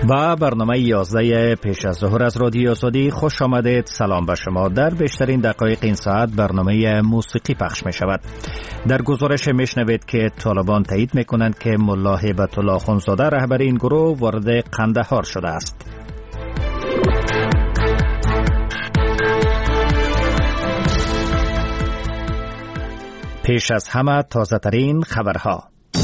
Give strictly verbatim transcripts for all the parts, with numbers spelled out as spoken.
و برنامه یازده پیش از ظهر از رادیو آزادی خوش آمدید. سلام به شما. در بیشترین دقایق این ساعت برنامه موسیقی پخش می شود. در گزارش می شنوید که طالبان تایید می کنند که ملا هیبت الله اخوندزاده رهبر این گروه وارد قندهار شده است. پیش از همه تازه ترین خبرها.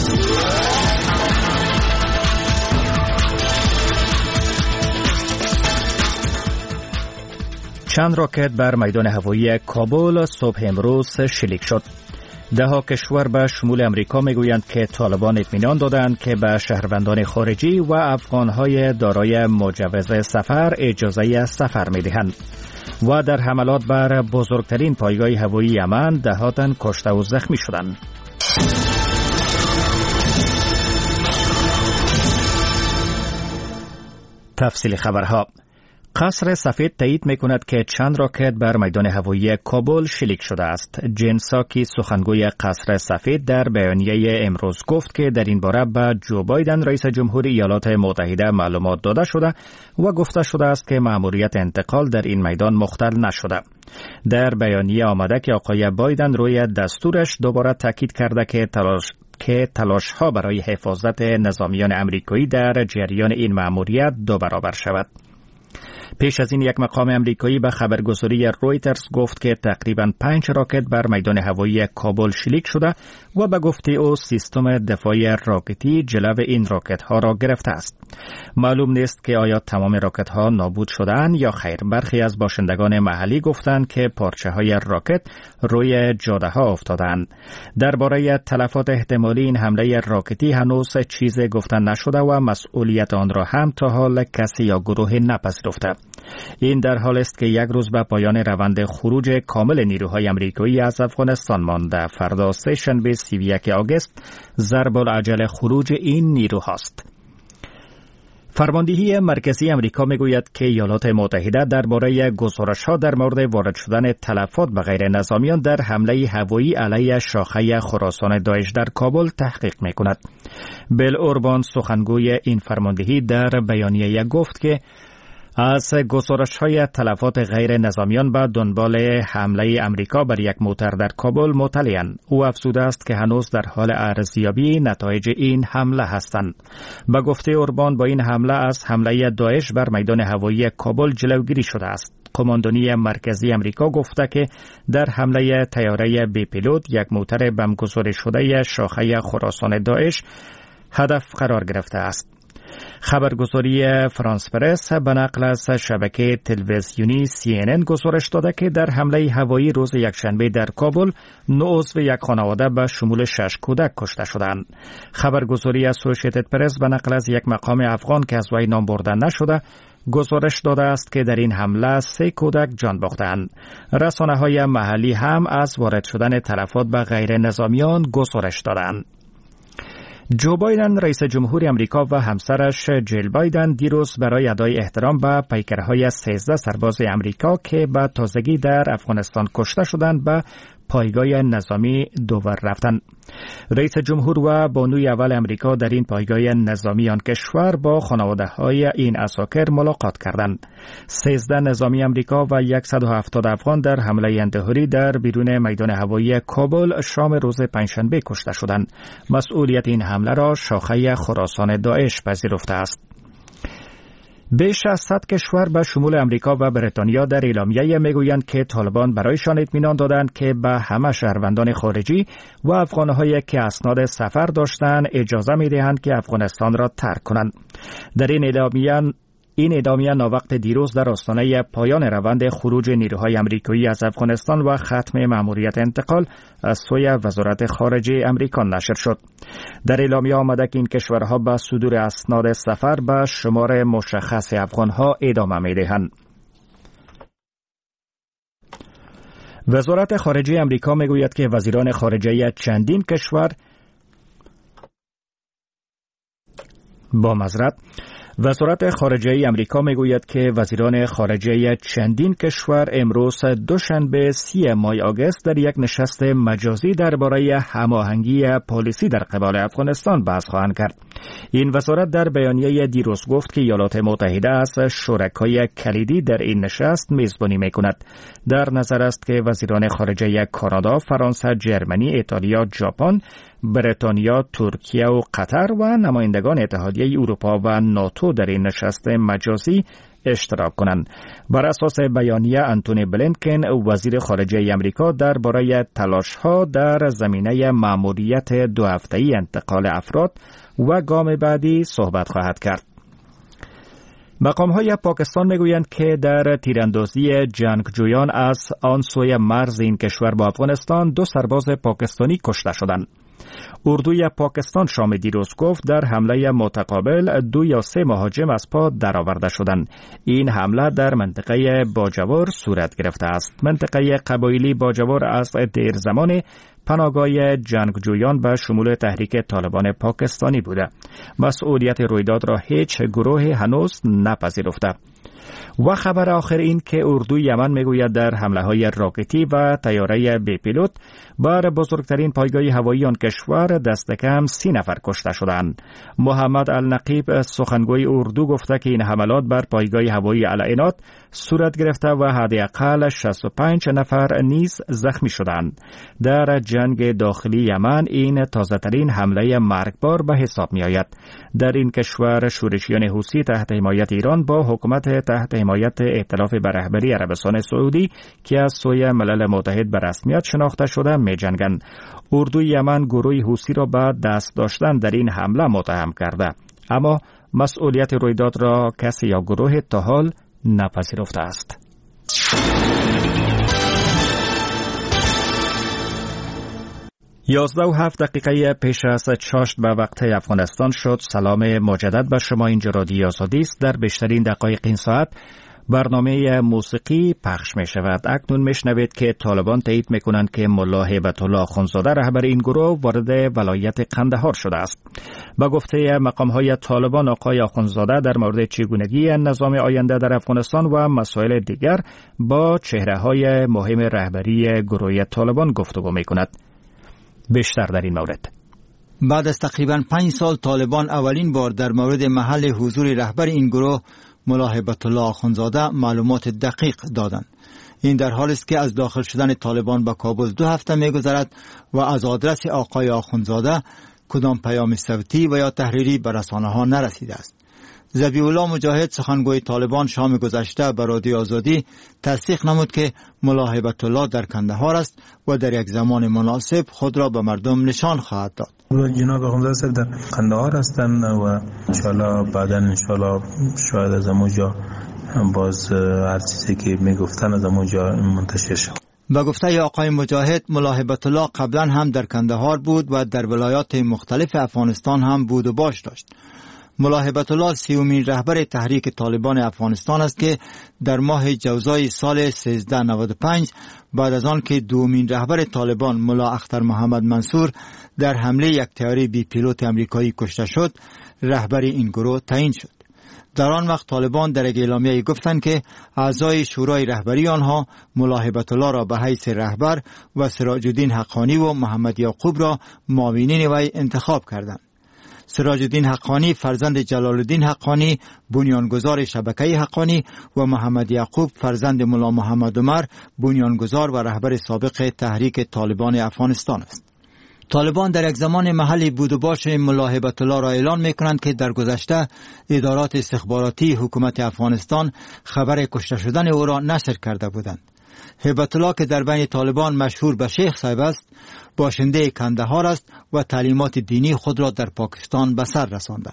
چند راکت بر میدان هوایی کابل صبح امروز شلیک شد. ده ها کشور به شمول امریکا میگویند که طالبان اطمینان دادند که به شهروندان خارجی و افغانهای دارای مجوز سفر اجازه سفر میدهند. و در حملات بر بزرگترین پایگاه هوایی یمن ده ها تن کشته و زخمی شدند. تفصیل خبرها. قصر سفید تایید میکند که چند راکت بر میدان هوایی کابل شلیک شده است. جین ساکی سخنگوی قصر سفید در بیانیه امروز گفت که در این باره به جو بایدن رئیس جمهور ایالات متحده معلومات داده شده و گفته شده است که مأموریت انتقال در این میدان مختل نشده. در بیانیه آمده که آقای بایدن روی دستورش دوباره تاکید کرده که تلاش که تلاش ها برای حفاظت نظامیان امریکایی در جریان این مأموریت دو برابر شود. پیش از این یک مقام امریکایی به خبرگزاری رویترز گفت که تقریباً پنج راکت بر میدان هوایی کابل شلیک شده و به گفته او سیستم دفاعی راکتی جلو این راکت ها را گرفته است. معلوم نیست که آیا تمام راکت ها نابود شدند یا خیر. برخی از باشندگان محلی گفتند که پارچه های راکت روی جاده ها افتادند. درباره تلفات احتمالی این حمله راکتی هنوز چیزی گفته نشده و مسئولیت آن را هم تا حال کسی یا گروه نپذیرفته. این در حال است که یک روز به پایان روند خروج کامل نیروهای امریکایی از افغانستان مانده. فردا سه شنبه سی و یک آگوست ضرب العجل خروج این نیروهاست. فرماندهی مرکزی امریکا میگوید که ایالات متحده درباره گزارش‌ها در مورد وارد شدن تلفات به غیر نظامیان در حمله هوایی علیه شاخه خراسان داعش در کابل تحقیق میکند. بیل اوربان سخنگوی این فرماندهی در بیانیه گفت که از گزارش‌های تلفات غیر نظامیان به دنبال حمله امریکا بر یک موتر در کابل مطلع‌اند. او افزوده است که هنوز در حال ارزیابی نتایج این حمله هستند. به گفته اوربان با این حمله از حمله داعش بر میدان هوایی کابل جلوگیری شده است. قماندانی مرکزی امریکا گفته که در حمله طیاره بی پیلوت یک موتر بمبگذاری شده شاخه خراسان داعش هدف قرار گرفته است. خبرگزاری فرانس پرس به نقل از شبکه تلویزیونی سی ان ان گزارش داده که در حمله هوایی روز یکشنبه در کابل نه عضو یک خانواده به شمول شش کودک کشته شدند. خبرگزاری اسوسییتد پرس به نقل از یک مقام افغان که از وی نام برده نشده گزارش داده است که در این حمله سه کودک جان باختند. رسانه‌های محلی هم از وارد شدن تلفات به غیر نظامیان گزارش دادند. جو بایدن رئیس جمهور امریکا و همسرش جیل بایدن دیروز برای ادای احترام به پیکرهای سیزده سرباز امریکا که به تازگی در افغانستان کشته شدند به پایگاه نظامی دوور رفتند. رئیس جمهور و بانوی اول امریکا در این پایگاه نظامی آن کشور با خانواده های این عساکر ملاقات کردند. سیزده نظامی امریکا و صد و هفتاد افغان در حمله اندهوری در بیرون میدان هوایی کابل شام روز پنجشنبه کشته شدند. مسئولیت این حمله را شاخه خراسان داعش پذیرفته است. بیش از صد کشور به شمول امریکا و بریتانیا در اعلامیه میگویند که طالبان برایشان اطمینان دادند که به همه شهروندان خارجی و افغانهایی که اسناد سفر داشتند اجازه میدهند که افغانستان را ترک کنند. در این اعلامیه این اعلامیه ناوقت دیروز در آستانه پایان روند خروج نیروهای امریکایی از افغانستان و ختم مأموریت انتقال از سوی وزارت خارجه امریکا نشر شد. در اعلامیه آمده که این کشورها به صدور اسناد سفر به شمار مشخص افغانها ادامه می‌دهند. وزارت خارجه امریکا میگوید که وزیران خارجه چندین کشور با معذرت وزارت خارجه امریکا میگوید که وزیران خارجه چندین کشور امروز دوشنبه سی ماه آگوست در یک نشست مجازی درباره هماهنگی پالیسی در قبال افغانستان بحث خواهند کرد. این وزارت در بیانیه دیروز گفت که ایالات متحده از شرکای کلیدی در این نشست میزبانی میکند. در نظر است که وزیران خارجه کانادا، فرانسه، جرمنی، ایتالیا، ژاپن، بریتانیا، ترکیه و قطر و نمایندگان اتحادیه اروپا و ناتو در این نشست مجازی اشتراک کنند. بر اساس بیانیه انتونی بلینکن وزیر خارجه امریکا درباره تلاش‌ها در زمینه مأموریت دو هفته‌ای انتقال افراد و گام بعدی صحبت خواهد کرد. مقام‌های پاکستان میگویند که در تیراندازی جنگجویان از آن سوی مرز این کشور با افغانستان دو سرباز پاکستانی کشته شدند. اردوی پاکستان شام دیروز گفت در حمله متقابل دو یا سه مهاجم از پا درآورده شدند. این حمله در منطقه باجوور صورت گرفته است. منطقه قبایلی باجوور از دیر زمان پناهگاه جنگجویان به شمول تحریک طالبان پاکستانی بوده. مسئولیت رویداد را هیچ گروه هنوز نپذیرفته. و خبر آخر این که اردوی یمن میگوید در حمله های راکتی و طیاره بی پیلوت بر بزرگترین پایگاه هوایی آن کشور دست کم سی نفر کشته شدند. محمد النقیب سخنگوی اردو گفته که این حملات بر پایگاه هوایی العنات صورت گرفته و حداقل شصت و پنج نفر نیز زخمی شدند. در جنگ داخلی یمن این تازه‌ترین حمله مرگبار به حساب می آید. در این کشور شورشیان حوثی تحت حمایت ایران با حکومت تحت حمایت ائتلاف به رهبری عربستان سعودی که از سوی ملل متحد به رسمیت شناخته شده می جنگند. اردوی یمن گروه حوثی را به دست داشتن در این حمله متهم کرده، اما مسئولیت رویداد را کسی یا گروه تا حال نپذیرفته است. یازده و هفت دقیقه پیش از چاشت به وقت افغانستان شد. سلام مجدد به شما. اینجا رادیو آزادی است. در بیشترین دقایق این ساعت برنامه موسیقی پخش می شود. اکنون می شنوید که طالبان تایید می کنند که ملا هیبت الله آخوندزاده رهبر این گروه وارد ولایت قندهار شده است. با گفته مقام های طالبان آقای آخوندزاده در مورد چگونگی نظام آینده در افغانستان و مسائل دیگر با چهره های مهم رهبری گروه طالبان گفتگو می کند. بیشتر در این مورد. بعد از تقریباً پنج سال طالبان اولین بار در مورد محل حضور رهبر این گروه ملا هیبت الله آخوندزاده معلومات دقیق دادند. این در حالی است که از داخل شدن طالبان به کابل دو هفته می‌گذرد و از آدرس آقای آخوندزاده کدام پیام صوتی و یا تحریری به رسانه‌ها نرسیده است. ذبیح الله مجاهد سخنگوی طالبان شام گذشته به رادیو آزادی تصدیق نمود که ملا هیبت الله در کندهار است و در یک زمان مناسب خود را به مردم نشان خواهد داد. جناب آخوندزاده صاحب در کندهار هستند و انشالله بعدا انشالله شاید از اونجا باز هر چیزی که میگفتن از اونجا منتشر شد. با گفته آقای مجاهد ملا هیبت الله قبلا هم در کندهار بود و در ولایات مختلف افغانستان هم بود و باش داشت. ملا هیبت الله سیومین رهبر تحریک طالبان افغانستان است که در ماه جوزای سال سیزده نود و پنج بعد از آن که دومین رهبر طالبان ملا اختر محمد منصور در حمله یک طیاره بی پیلوت امریکایی کشته شد، رهبر این گروه تعیین شد. در آن وقت طالبان در یک اعلامیه گفتند که اعضای شورای رهبری آنها ملا هیبت الله را به حیث رهبر و سراج الدین حقانی و محمد یعقوب را معاونین وی انتخاب کردند. سراج الدین حقانی فرزند جلال الدین حقانی بنیانگذار شبکه حقانی و محمد یعقوب فرزند ملا محمد عمر بنیانگذار و رهبر سابق تحریک طالبان افغانستان است. طالبان در یک زمان محلی بود و باش ملا هیبت الله را اعلان می‌کنند که در گذشته ادارات استخباراتی حکومت افغانستان خبر کشته شدن او را نشر کرده بودند. هیبت الله که در بین طالبان مشهور به شیخ صاحب است، باشنده کندهار است و تعلیمات دینی خود را در پاکستان به سر رسانده.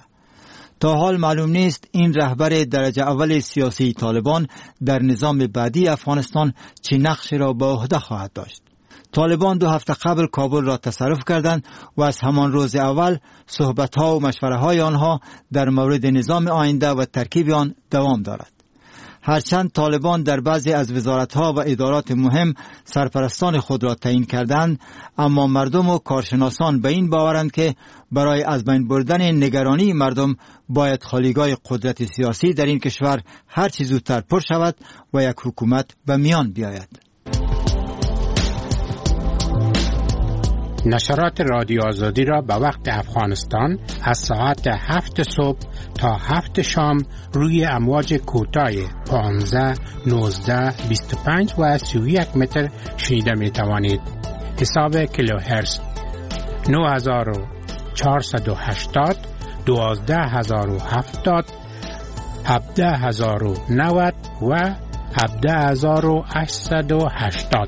تا حال معلوم نیست این رهبر درجه اول سیاسی طالبان در نظام بعدی افغانستان چه نقشی را به عهده خواهد داشت. طالبان دو هفته قبل کابل را تصرف کردند و از همان روز اول صحبت‌ها و مشوره‌های آنها در مورد نظام آینده و ترکیب آن دوام دارد. هرچند طالبان در بعضی از وزارت‌ها و ادارات مهم سرپرستان خود را تعیین کردند، اما مردم و کارشناسان به این باورند که برای از بین بردن نگرانی مردم باید خالیگاه قدرت سیاسی در این کشور هر چه زودتر پر شود و یک حکومت به میان بیاید. نشرات رادیو آزادی را به وقت افغانستان از ساعت هفت صبح تا هفت شام روی امواج کوتاه پانزده، نوزده، بیست و پنج و سی و یک متر شنیده می توانید. حساب کیلوهرتز نه هزار و چهارصد و هشتاد، دوازده هزار و هفتاد، هفده هزار و نود و هفده هزار و هشتصد و هشتاد.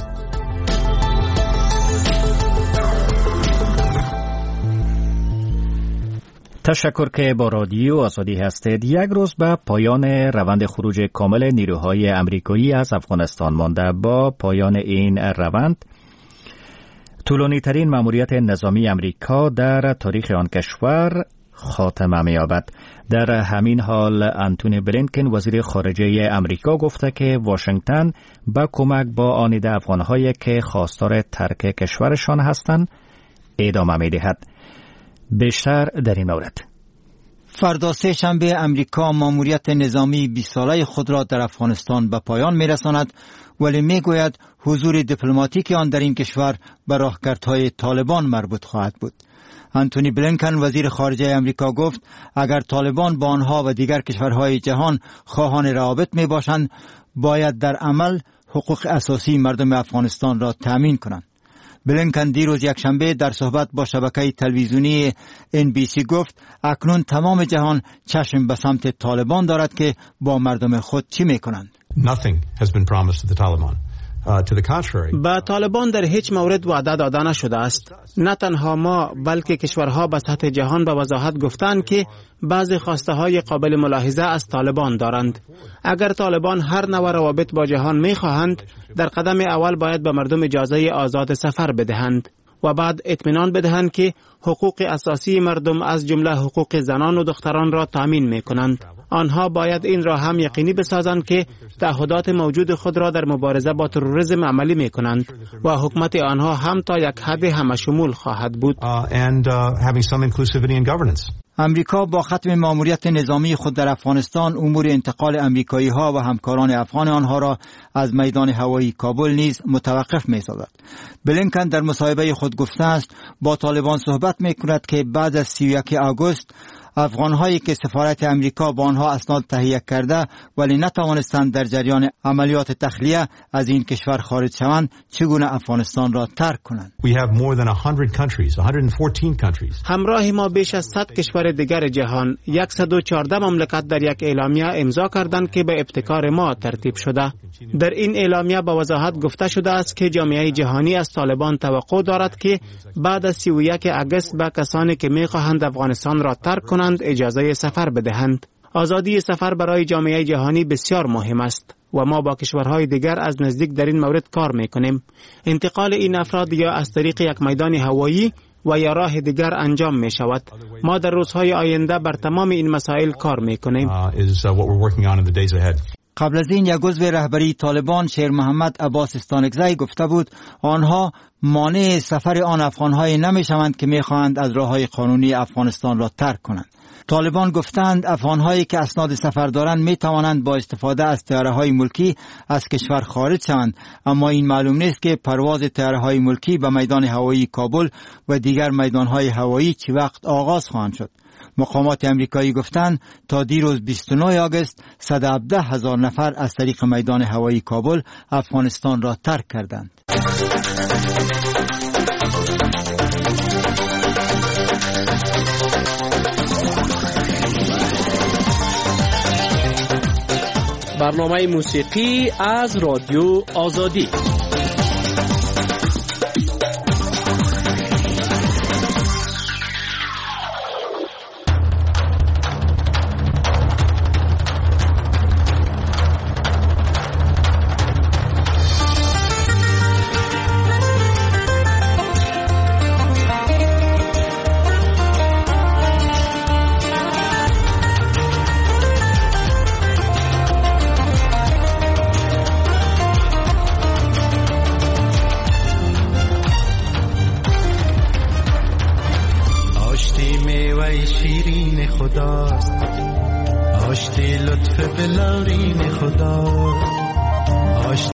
تشکر که با رادیو آزادی هستید. یک روز به پایان روند خروج کامل نیروهای امریکایی از افغانستان مانده. با پایان این روند طولانی ترین مأموریت نظامی امریکا در تاریخ آن کشور خاتمه می‌یابد. در همین حال انتونی بلینکن وزیر خارجه امریکا گفته که واشنگتن به کمک با آنیده افغان‌هایی که خواستار ترک کشورشان هستند ادامه می‌دهد. بیشتر در این مورد. فردا سه شنبه امریکا ماموریت نظامی بیست ساله خود را در افغانستان به پایان می‌رساند، ولی می‌گوید حضور دیپلماتیک آن در این کشور به راهکردهای طالبان مربوط خواهد بود. انتونی بلینکن وزیر خارجه امریکا گفت اگر طالبان با آنها و دیگر کشورهای جهان خواهان روابط میباشند، باید در عمل حقوق اساسی مردم افغانستان را تامین کنند. بلینکن دیروز یک شنبه در صحبت با شبکه تلویزیونی ان بی سی گفت اکنون تمام جهان چشم به سمت طالبان دارد که با مردم خود چی میکنند. Nothing has been promised to the Taliban. به طالبان در هیچ مورد وعده داده نشده است. نه تنها ما بلکه کشورها به سطح جهان به وضاحت گفتند که بعضی خواسته های قابل ملاحظه از طالبان دارند. اگر طالبان هر نوع روابط با جهان می خواهند، در قدم اول باید به مردم اجازه آزاد سفر بدهند و بعد اطمینان بدهند که حقوق اساسی مردم از جمله حقوق زنان و دختران را تامین می کنند. آنها باید این را هم یقینی بسازند که تعهدات موجود خود را در مبارزه با تروریسم عملی می کنند و حکومت آنها هم تا یک حد همشمول خواهد بود. امریکا با ختم مأموریت نظامی خود در افغانستان امور انتقال امریکایی ها و همکاران افغان آنها را از میدان هوایی کابل نیز متوقف می سازد. بلینکن در مصاحبه خود گفته است با طالبان صحبت می کند که بعد از سی و یک آگوست افغان‌هایی که سفارت امریکا با آنها اسناد تهیه کرده ولی نتوانستند در جریان عملیات تخلیه از این کشور خارج شوند چگونه افغانستان را ترک کنند. We have more than one hundred countries, one hundred fourteen countries. همراه ما بیش از صد کشور دیگر جهان، صد و چهارده مملکت در یک اعلامیه امضا کردند که به ابتکار ما ترتیب شده. در این اعلامیه با وضاحت گفته شده است که جامعه جهانی از طالبان توقع دارد که بعد از سی و یک آگوست به کسانی که می‌خواهند افغانستان را ترک کنند اجازه سفر بدهند. آزادی سفر برای جامعه جهانی بسیار مهم است و ما با کشورهای دیگر از نزدیک در این مورد کار میکنیم. انتقال این افراد یا از طریق یک میدان هوایی و یا راه دیگر انجام می شود. ما در روزهای آینده بر تمام این مسائل کار میکنیم. قبل از این یک عضو رهبری طالبان شیر محمد عباس استانکزی گفته بود آنها مانع سفر آن افغان‌های نمی‌شوند که می‌خواهند از راه‌های قانونی افغانستان را ترک کنند. طالبان گفتند افغان‌هایی که اسناد سفر دارند می‌توانند با استفاده از طیاره‌های ملکی از کشور خارج شوند، اما این معلوم نیست که پرواز طیاره‌های ملکی به میدان هوایی کابل و دیگر میدان‌های هوایی چه وقت آغاز خواهند شد. مقامات امریکایی گفتند تا دیروز بیست و نه آگوست صد و هفده هزار نفر از طریق میدان هوایی کابل افغانستان را ترک کردند. برنامه موسیقی از رادیو آزادی. خداست آشتی لطف بلارین خدا